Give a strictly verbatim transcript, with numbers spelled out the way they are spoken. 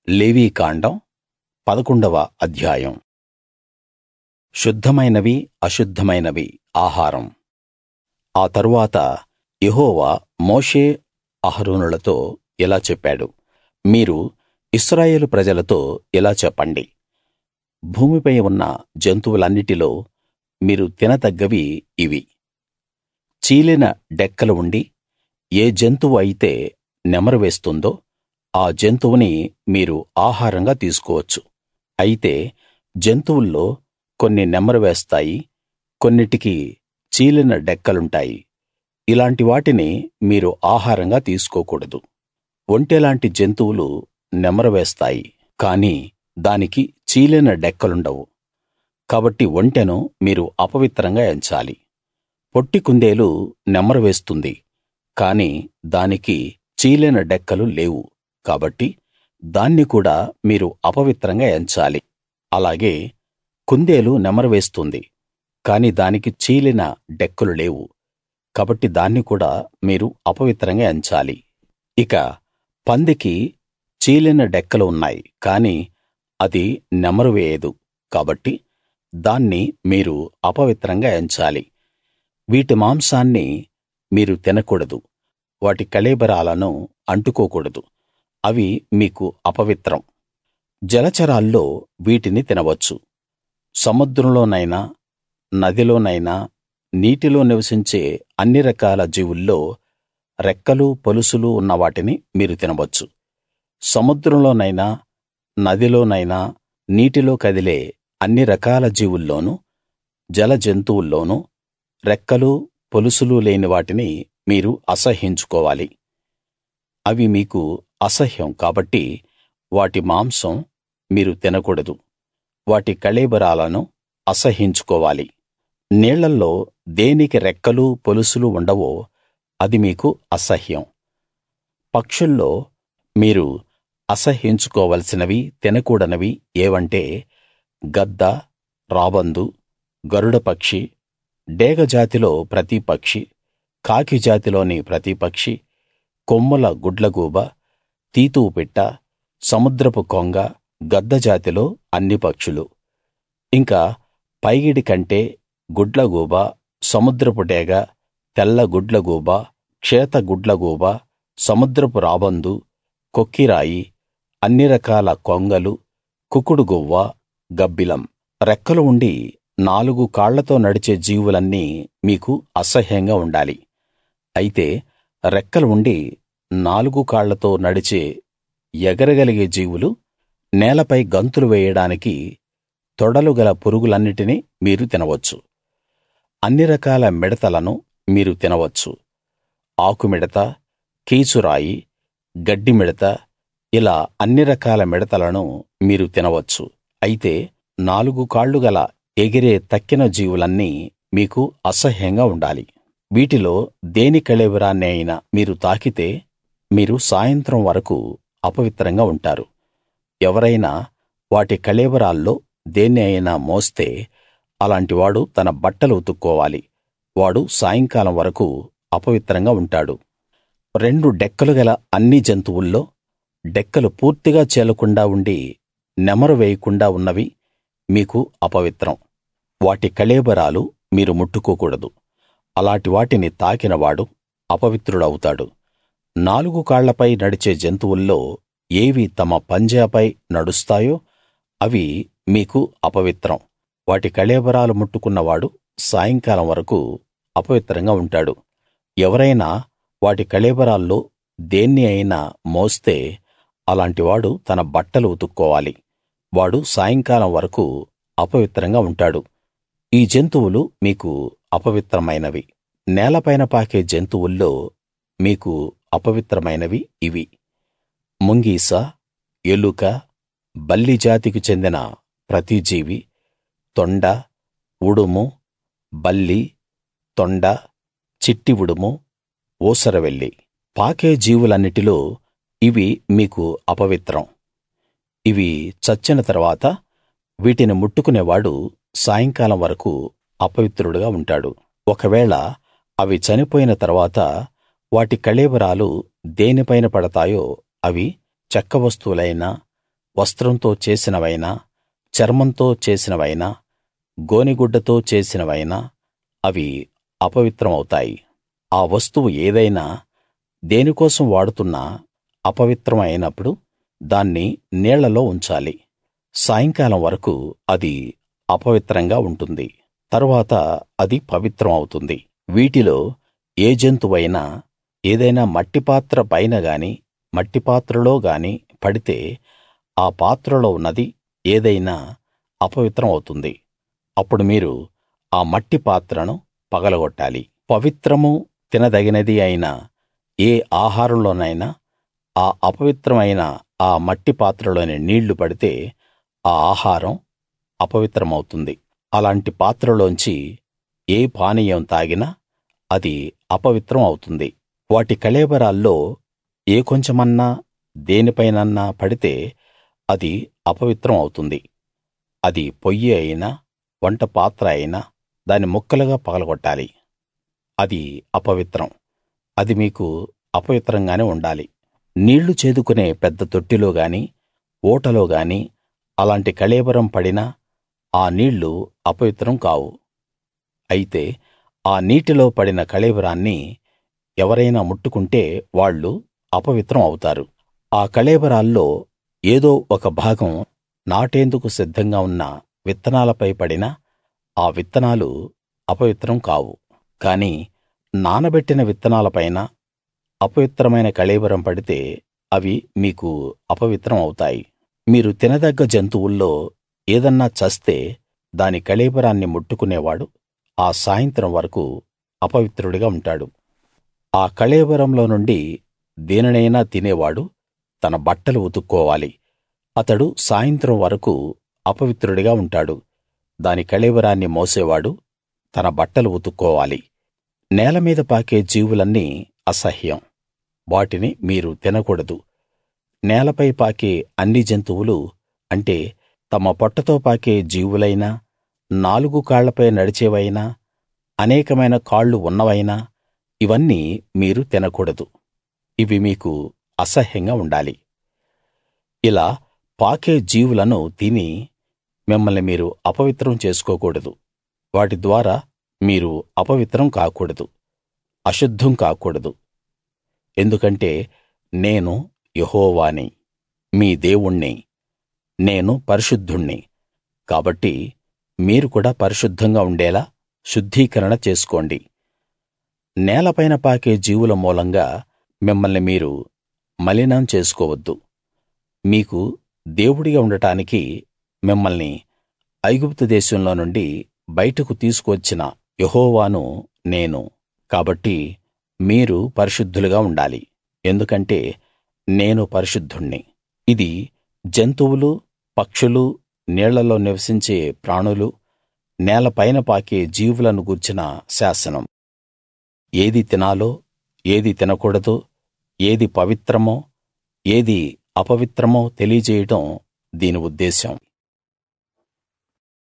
లేవీకాండం పదకొండవ అధ్యాయం. శుద్ధమైనవి అశుద్ధమైనవి ఆహారం. ఆ తరువాత యెహోవా మోషే అహరోనులతో ఇలా చెప్పాడు, మీరు ఇశ్రాయేలు ప్రజలతో ఇలా చెప్పండి, భూమిపై ఉన్న జంతువులన్నిటిలో మీరు తినదగ్గవి ఇవి. చీలిన డెక్కలు ఉండి ఏ జంతువు అయితే నెమరు వేస్తుందో ఆ జంతువుని మీరు ఆహారంగా తీసుకోవచ్చు. అయితే జంతువుల్లో కొన్ని నెమరు వేస్తాయి, కొన్నిటికి చీలిన డెక్కలుంటాయి. ఇలాంటి వాటిని మీరు ఆహారంగా తీసుకోకూడదు. ఒంటెలాంటి జంతువులు నెమరు వేస్తాయి, కానీ దానికి చీలిన డెక్కలుండవు. కాబట్టి ఒంటెను మీరు అపవిత్రంగా ఎంచాలి. పొట్టి కుందేలు నెమరు వేస్తుంది, కానీ దానికి చీలిన డెక్కలు లేవు, కాబట్టి దాన్ని కూడా మీరు అపవిత్రంగా ఎంచాలి. అలాగే కుందేలు నెమరు వేస్తుంది, కానీ దానికి చీలిన డెక్కలు లేవు, కాబట్టి దాన్ని కూడా మీరు అపవిత్రంగా ఎంచాలి. ఇక పందికి చీలిన డెక్కలు ఉన్నాయి, కానీ అది నెమరు వేయదు, కాబట్టి దాన్ని మీరు అపవిత్రంగా ఎంచాలి. వీటి మాంసాన్ని మీరు తినకూడదు, వాటి కళేబరాలను అంటుకోకూడదు, అవి మీకు అపవిత్రం. జలచరాల్లో వీటిని తినవచ్చు. సముద్రంలోనైనా నదిలోనైనా నీటిలో నివసించే అన్ని రకాల జీవుల్లో రెక్కలు పొలుసులు ఉన్న వాటిని మీరు తినవచ్చు. సముద్రంలోనైనా నదిలోనైనా నీటిలో కదిలే అన్ని రకాల జీవుల్లోనూ జల జంతువుల్లోనూ రెక్కలు పొలుసులు లేని వాటిని మీరు అసహ్యించుకోవాలి. అవి మీకు అసహ్యం కాబట్టి వాటి మాంసం మీరు తినకూడదు, వాటి కళేబరాలను అసహ్యించుకోవాలి. నీళ్ళల్లో దేనికి రెక్కలు పొలుసులు ఉండవో అది మీకు అసహ్యం. పక్షుల్లో మీరు అసహ్యించుకోవలసినవి తినకూడనివి ఏవంటే గద్ద, రాబందు, గరుడ పక్షి, డేగ జాతిలో ప్రతి పక్షి, కాకి జాతిలోని ప్రతి పక్షి, కొమ్ముల గుడ్లగూబ, తీతువు పిట్ట, సముద్రపు కొంగ, గద్ద జాతిలో అన్ని పక్షులు. ఇంకా పైగిడి కంటె, గుడ్లగూబ, సముద్రపు డేగ, తెల్ల గుడ్లగూబ, క్షేత గుడ్లగూబ, సముద్రపు రాబందు, కొక్కిరాయి, అన్ని రకాల కొంగలు, కుకుడుగువ్వ, గబ్బిలం. రెక్కలు ఉండి నాలుగు కాళ్లతో నడిచే జీవులన్నీ మీకు అసహ్యంగా ఉండాలి. అయితే రెక్కలు ఉండి నాలుగు కాళ్లతో నడిచే ఎగరగలిగే జీవులు, నేలపై గంతులు వేయడానికి తొడలు గల పురుగులన్నిటినీ మీరు తినవచ్చు. అన్ని రకాల మిడతలను మీరు తినవచ్చు. ఆకుమిడత, కీచురాయి, గడ్డి మిడత, ఇలా అన్ని రకాల మిడతలను మీరు తినవచ్చు. అయితే నాలుగు కాళ్లు గల ఎగిరే తక్కిన జీవులన్నీ మీకు అసహ్యంగా ఉండాలి. వీటిలో దేని కళేబరాన్ని అయినా మీరు తాకితే మీరు సాయంత్రం వరకు అపవిత్రంగా ఉంటారు. ఎవరైనా వాటి కళేబరాల్లో దేన్ని అయినా మోస్తే అలాంటివాడు తన బట్టలు ఉతుక్కోవాలి. వాడు సాయంకాలం వరకు అపవిత్రంగా ఉంటాడు. రెండు డెక్కలు గల అన్ని జంతువుల్లో డెక్కలు పూర్తిగా చీలకుండా ఉండి నెమరు వేయకుండా ఉన్నవి మీకు అపవిత్రం. వాటి కళేబరాలు మీరు ముట్టుకోకూడదు. అలాటి వాటిని తాకినవాడు అపవిత్రుడవుతాడు. నాలుగు కాళ్లపై నడిచే జంతువుల్లో ఏవి తమ పంజాపై నడుస్తాయో అవి మీకు అపవిత్రం. వాటి కళేబరాలు ముట్టుకున్నవాడు సాయంకాలం వరకు అపవిత్రంగా ఉంటాడు. ఎవరైనా వాటి కళేబరాల్లో దేన్ని అయినా మోస్తే అలాంటివాడు తన బట్టలు ఉతుక్కోవాలి. వాడు సాయంకాలం వరకు అపవిత్రంగా ఉంటాడు. ఈ జంతువులు మీకు అపవిత్రమైనవి. నేలపైన పాకే జంతువుల్లో మీకు అపవిత్రమైనవి ఇవి: ముంగీస, ఎలుక, బల్లి జాతికి చెందిన ప్రతి జీవి, తొండ, ఉడుము, బల్లి, తొండ, చిట్టి ఉడుము, ఊసరవెల్లి. పాకే జీవులన్నిటిలో ఇవి మీకు అపవిత్రం. ఇవి చచ్చిన తరువాత వీటిని ముట్టుకునేవాడు సాయంకాలం వరకు అపవిత్రుడుగా ఉంటాడు. ఒకవేళ అవి చనిపోయిన తరువాత వాటి కళేబరాలు దేనిపైన పడతాయో అవి చెక్క వస్తువులైనా వస్త్రంతో చేసినవైనా, చర్మంతో చేసినవైనా, గోనెగుడ్డతో చేసినవైనా అవి అపవిత్రమవుతాయి. ఆ వస్తువు ఏదైనా దేనికోసం వాడుతున్నా అపవిత్రం అయినప్పుడు దాన్ని నీళ్లలో ఉంచాలి. సాయంకాలం వరకూ అది అపవిత్రంగా ఉంటుంది. తరువాత అది పవిత్రం అవుతుంది. వీటిలో ఏ జంతువైనా ఏదైనా మట్టిపాత్ర పైన గాని, మట్టిపాత్రలో గాని పడితే ఆ పాత్రలో ఉన్నది ఏదైనా అపవిత్రం అవుతుంది. అప్పుడు మీరు ఆ మట్టి పాత్రను పగలగొట్టాలి. పవిత్రమూ తినదగినది అయిన ఏ ఆహారంలోనైనా ఆ అపవిత్రమైన ఆ మట్టి పాత్రలోని నీళ్లు పడితే ఆ ఆహారం అపవిత్రమవుతుంది. అలాంటి పాత్రలోంచి ఏ పానీయం తాగినా అది అపవిత్రం అవుతుంది. వాటి కళేబరాల్లో ఏ కొంచెమన్నా దేనిపైనన్నా పడితే అది అపవిత్రం అవుతుంది. అది పొయ్యి అయినా, వంట పాత్ర అయినా దాన్ని ముక్కలుగా పగలగొట్టాలి. అది అపవిత్రం. అది మీకు అపవిత్రంగానే ఉండాలి. నీళ్లు చేదుకునే పెద్ద తొట్టిలో గాని, ఊటలో గాని అలాంటి కళేబరం పడినా ఆ నీళ్లు అపవిత్రం కావు. అయితే ఆ నీటిలో పడిన కళేబరాన్ని ఎవరైనా ముట్టుకుంటే వాళ్ళు అపవిత్రం అవుతారు. ఆ కళేబరాల్లో ఏదో ఒక భాగం నాటేందుకు సిద్ధంగా ఉన్న విత్తనాలపై పడినా ఆ విత్తనాలు అపవిత్రం కావు. కానీ నానబెట్టిన విత్తనాలపైన అపవిత్రమైన కళేబరం పడితే అవి మీకు అపవిత్రం అవుతాయి. మీరు తినదగ్గ జంతువుల్లో ఏదన్నా చస్తే దాని కళేబరాన్ని ముట్టుకునేవాడు ఆ సాయంత్రం వరకూ అపవిత్రుడిగా ఉంటాడు. ఆ కళేబరంలో నుండి దేనినైనా తినేవాడు తన బట్టలు ఉతుక్కోవాలి. అతడు సాయంత్రం వరకూ అపవిత్రుడిగా ఉంటాడు. దాని కళేబరాన్ని మోసేవాడు తన బట్టలు ఉతుక్కోవాలి. నేల మీద పాకే జీవులన్నీ అసహ్యం. వాటిని మీరు తినకూడదు. నేలపై పాకే అన్ని జంతువులు అంటే తమ పొట్టతో పాకే జీవులైనా, నాలుగు కాళ్లపై నడిచేవైనా, అనేకమైన కాళ్ళు ఉన్నవైనా ఇవన్నీ మీరు తినకూడదు. ఇవి మీకు అసహ్యంగా ఉండాలి. ఇలా పాకే జీవులను తిని మిమ్మల్ని మీరు అపవిత్రం చేసుకోకూడదు. వాటి ద్వారా మీరు అపవిత్రం కాకూడదు, అశుద్ధం కాకూడదు. ఎందుకంటే నేను యెహోవాని, మీ దేవుణ్ణి. నేను పరిశుద్ధుణ్ణి. కాబట్టి మీరు కూడా పరిశుద్ధంగా ఉండేలా శుద్ధీకరణ చేసుకోండి. నేలపైన పాకే జీవుల మూలంగా మిమ్మల్ని మీరు మలినం చేసుకోవద్దు. మీకు దేవుడిగా ఉండటానికి మిమ్మల్ని ఐగుప్తు దేశంలో నుండి బయటకు తీసుకువచ్చిన యెహోవాను నేను. కాబట్టి మీరు పరిశుద్ధులుగా ఉండాలి. ఎందుకంటే నేను పరిశుద్ధుణ్ణి. ఇది జంతువులు, పక్షులు, నీళ్లలో నివసించే ప్రాణులు, నేలపైన పాకే జీవులను గూర్చిన శాసనం. ఏది తినాలో, ఏది తినకూడదో, ఏది పవిత్రమో, ఏది అపవిత్రమో తెలియజేయడం దీని ఉద్దేశం.